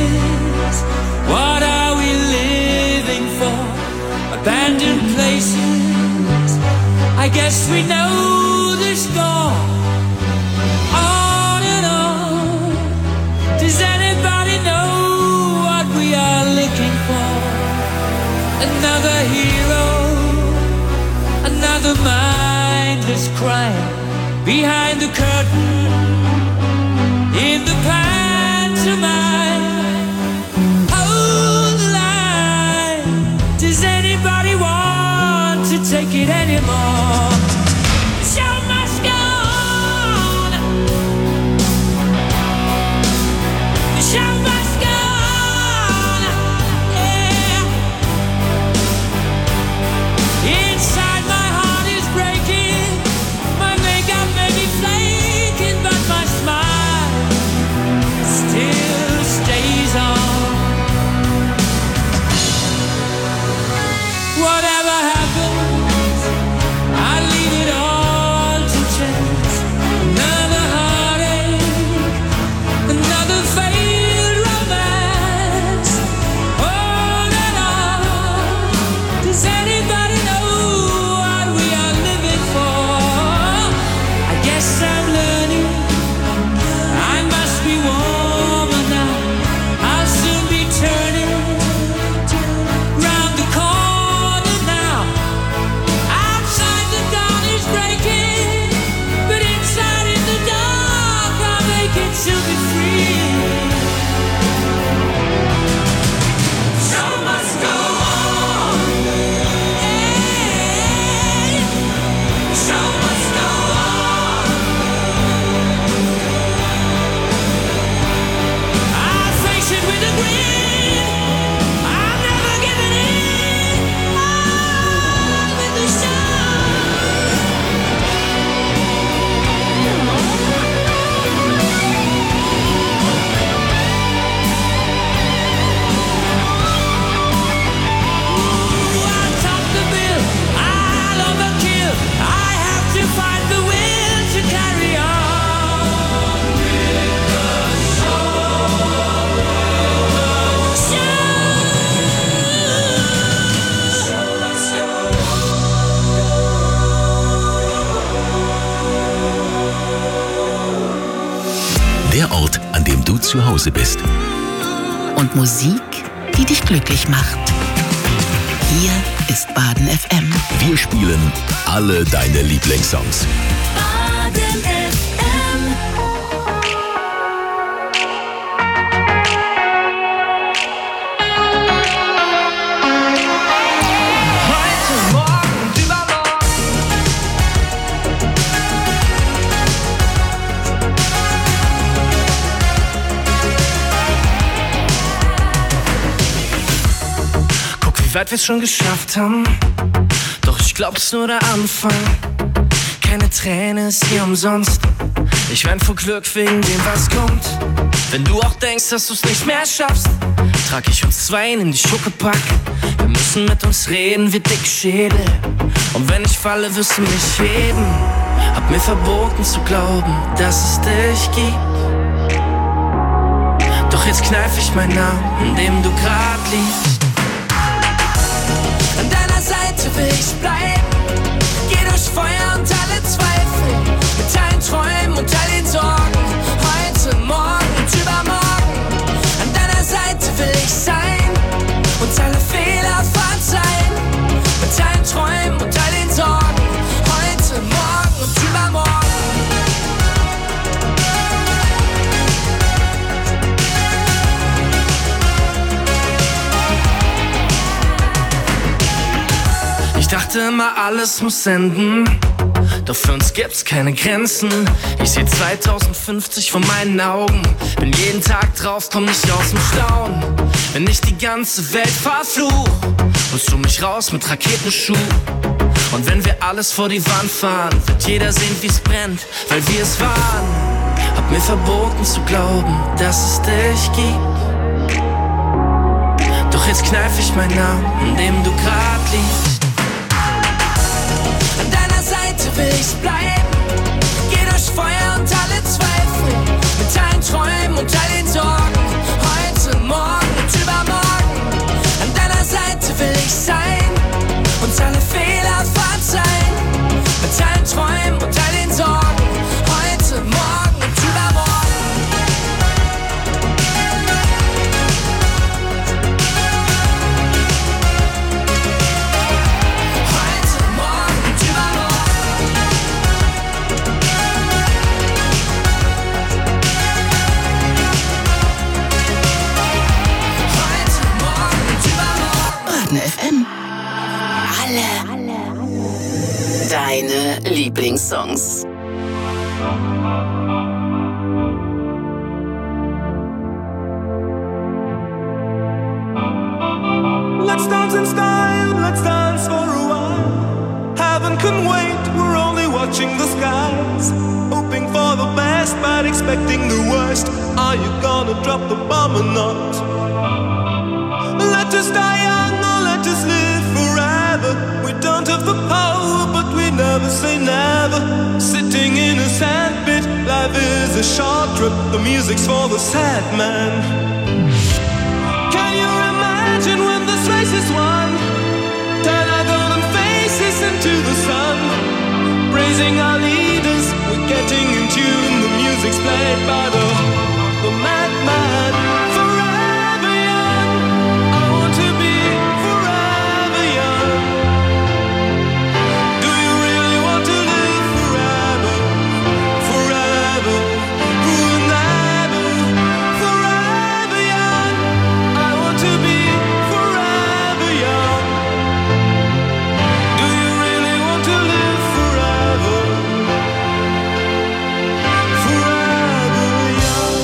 is, what are we living for? Abandoned places, I guess we know the score. On and on, does anybody know what we are looking for? Another hero, another mindless crime behind the curtain, in the pantomime. Hold the line, does anybody want to take it anymore? The show must go on. The show must go on. Yeah. Inside my heart is breaking, my makeup may be flaking, but my smile still stays on. Whatever happens, I leave it all to chance. Another heartache, another failed romance. On and on, does anybody know what we are living for? I guess I'm learning, I must be warmer now. I'll soon be turning round the corner now. Outside the dawn is breaking, but inside in the dark I'll make it to be free. Show must go on. Hey, show must go on. I'll face it with a grin. I'm never giving in. On with the show. I'll top the bill, I'll overkill. I have to find the will to carry on with the Der Ort, an dem du zu Hause bist. Und Musik, die dich glücklich macht. Hier ist Baden FM. Wir spielen alle deine Lieblingssongs. Baden FM. Heute, morgen und übermorgen. Guck, wie weit wir's schon geschafft haben. Doch ich glaub, es ist nur der Anfang. Keine Träne ist hier umsonst. Ich wein vor Glück wegen dem, was kommt. Wenn du auch denkst, dass du's nicht mehr schaffst, trag ich uns zwei in die Schuckepack. Wir müssen mit uns reden wie Dickschädel. Und wenn ich falle, wirst du mich heben. Hab mir verboten zu glauben, dass es dich gibt. Doch jetzt kneif ich meinen Namen, in dem du grad liegst. An deiner Seite will ich bleiben. Geh durch Feuer und alle Zweifel. Mit allen Träumen und all den Sorgen. Heute, morgen und übermorgen. An deiner Seite will ich sein. Und alle Fehler verzeihen. Mit allen Träumen und all den Sorgen. Heute, morgen und übermorgen. Ich dachte immer, alles muss enden. Doch für uns gibt's keine Grenzen. Ich seh 2050 vor meinen Augen. Bin jeden Tag drauf, komm nicht aus dem Staunen. Wenn ich die ganze Welt verfluch, holst du mich raus mit Raketenschuh. Und wenn wir alles vor die Wand fahren, wird jeder sehen, wie's brennt, weil wir es waren. Hab mir verboten zu glauben, dass es dich gibt. Doch jetzt kneif ich meinen Namen, in dem du grad liegst. An deiner Seite will ich bleiben. Geh durch Feuer und alle Zweifel. Mit allen Träumen und all den Sorgen. Heute, morgen Baden FM. Alle deine Lieblingssongs. Let's dance in style, let's dance for a while. Heaven can wait, we're only watching the skies. Hoping for the best, but expecting the worst. Are you gonna drop the bomb or not? Let us die young or let us live forever. We don't have the power, but we never say never. Sitting in a sandpit, life is a short trip. The music's for the sad man. Can you imagine when this race is won? Turn our golden faces into the sun. Praising our leaders, we're getting in tune. The music's played by the madman. Forever young, I want to be forever young. Do you really want to live forever? Forever, forever, forever young. I want to be forever young. Do you really want to live forever? Forever young.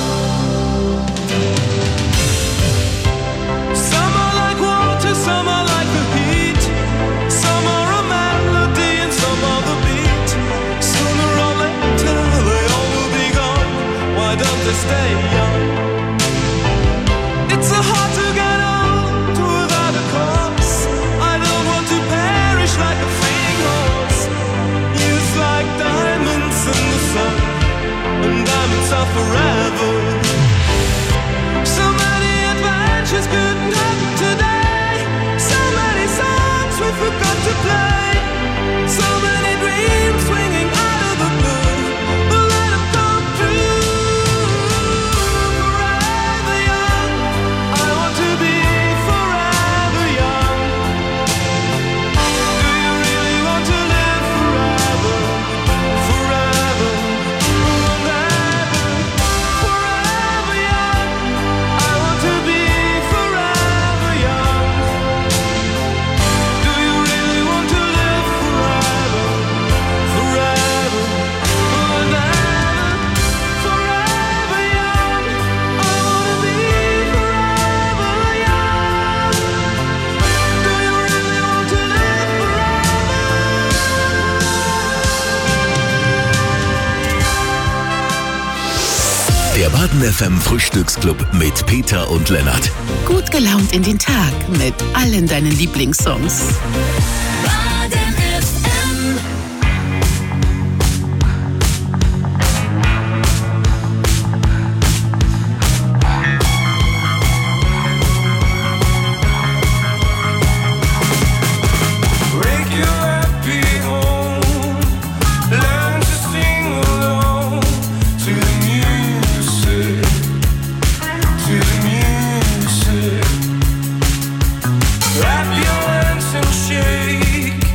Some are like water, some are like the heat. Some are a melody and some are the beat. Sooner or later they all will be gone. Why don't they stay young? It's so hard to get old without a cause. I don't want to perish like a fleeing horse. Youth like diamonds in the sun, and diamonds are forever. So many adventures couldn't happen today. So many songs we forgot to play. So many dreams swinging out of the blue. But let them come true. Forever young, I want to be forever young. Do you really want to live forever? Forever, forever, forever young. I want to be forever young. Do you really want to live forever? Forever, forever, forever young. I want to be forever young. Do you really want to live Der Baden FM Frühstücksclub mit Peter und Lennart. Gut gelaunt in den Tag mit allen deinen Lieblingssongs. Baden FM. Break your happy home. Learn to sing along to the music, to the music. Wrap your hands and shake.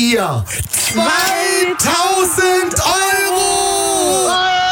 ihr 2000 Euro!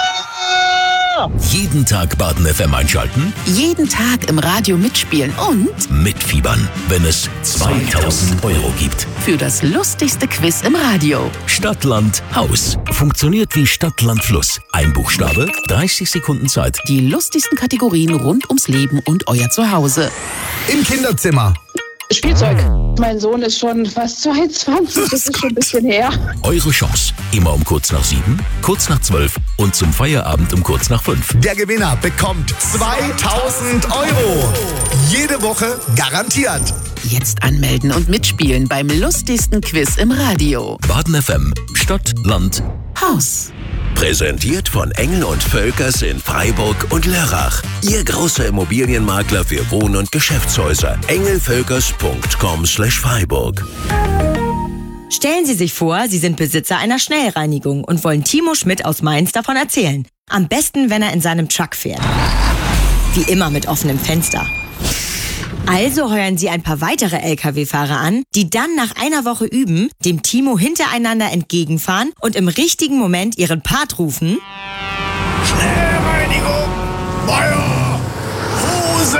Jeden Tag Baden FM einschalten, Jeden Tag im Radio mitspielen und mitfiebern, wenn es 2000 Euro gibt. für das lustigste Quiz im Radio. Stadt, Land, Haus. Funktioniert wie Stadt, Land, Fluss. Ein Buchstabe, 30 Sekunden Zeit. Die lustigsten Kategorien rund ums Leben und euer Zuhause. Im Kinderzimmer. Spielzeug. Mein Sohn ist schon fast 22, das ist schon ein bisschen her. Eure Chance. Immer um kurz nach 7, kurz nach 12 und zum Feierabend um kurz nach 5. Der Gewinner bekommt 2000 Euro. Jede Woche garantiert. Jetzt anmelden und mitspielen beim lustigsten Quiz im Radio. Baden FM. Stadt, Land, Haus. Präsentiert von Engel & Völkers in Freiburg und Lörrach. Ihr großer Immobilienmakler für Wohn- und Geschäftshäuser. engelvölkers.com/Freiburg. Stellen Sie sich vor, Sie sind Besitzer einer Schnellreinigung und wollen Timo Schmidt aus Mainz davon erzählen. Am besten, wenn er in seinem Truck fährt. Wie immer mit offenem Fenster. Also heuern Sie ein paar weitere LKW-Fahrer an, die dann nach einer Woche üben, dem Timo hintereinander entgegenfahren und im richtigen Moment ihren Part rufen: Schnellreinigung, Meier, Husen,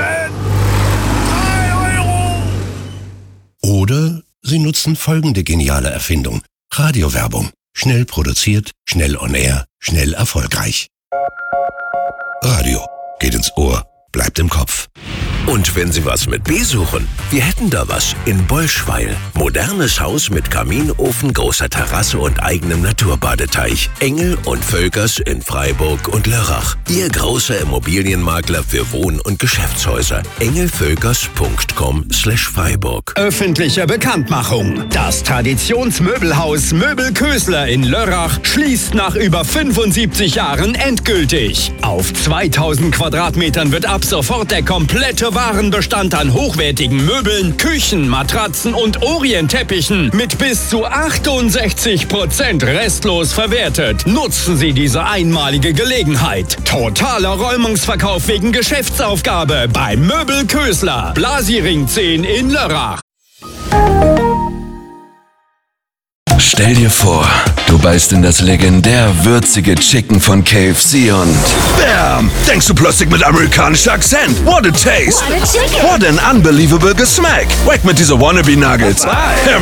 3 Euro. Oder Sie nutzen folgende geniale Erfindung. Radiowerbung. Schnell produziert, schnell on air, schnell erfolgreich. Radio. Geht ins Ohr, bleibt im Kopf. Und wenn Sie was mit B suchen, wir hätten da was in Bolschweil. Modernes Haus mit Kaminofen, großer Terrasse und eigenem Naturbadeteich. Engel & Völkers in Freiburg und Lörrach. Ihr großer Immobilienmakler für Wohn- und Geschäftshäuser. engelvölkers.com/Freiburg. Öffentliche Bekanntmachung. Das Traditionsmöbelhaus Möbel Kösler in Lörrach schließt nach über 75 Jahren endgültig. Auf 2000 Quadratmetern wird ab sofort der komplette Warenbestand an hochwertigen Möbeln, Küchen, Matratzen und Orientteppichen mit bis zu 68% restlos verwertet. Nutzen Sie diese einmalige Gelegenheit. Totaler Räumungsverkauf wegen Geschäftsaufgabe bei Möbel Kösler. Blasiring 10 in Lörrach. Stell dir vor, du beißt in das legendär würzige Chicken von KFC und BAM! Denkst du plötzlich mit amerikanischer Akzent? What a taste! What an unbelievable Gesmack! Weg mit dieser Wannabe Nuggets!